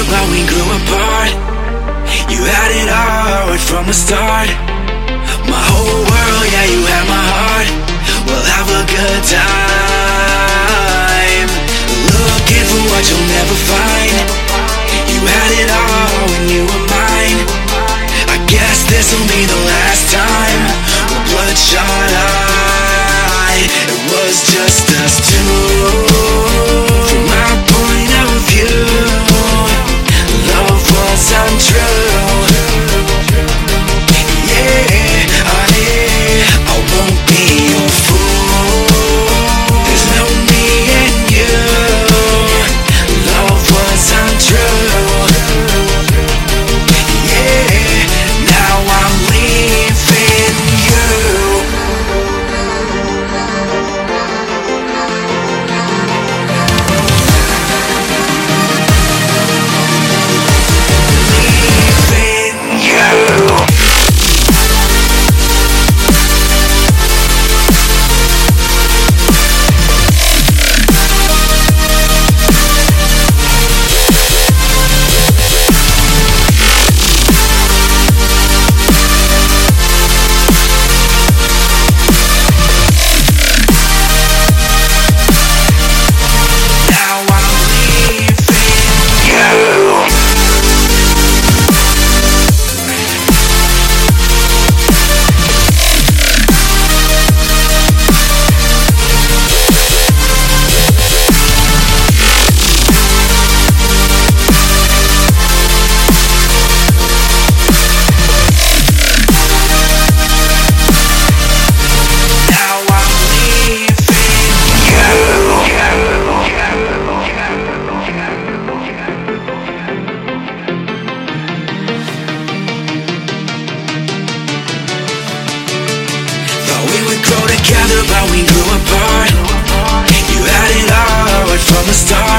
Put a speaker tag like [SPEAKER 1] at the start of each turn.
[SPEAKER 1] but we grew apart. You had it all right from the start. My whole world, yeah, you had my heart. We'll have a good time, looking for what you'll never find. You had it all when you were mine. I guess this'll be the last time. We're bloodshot eyed. It was just us two. From my point of view, love was untrue. Yeah, honey, I won't be your fool. There's no me and you. Love was untrue. Yeah, now I'm leaving you. Together, but we grew apart. You had it all right from the start.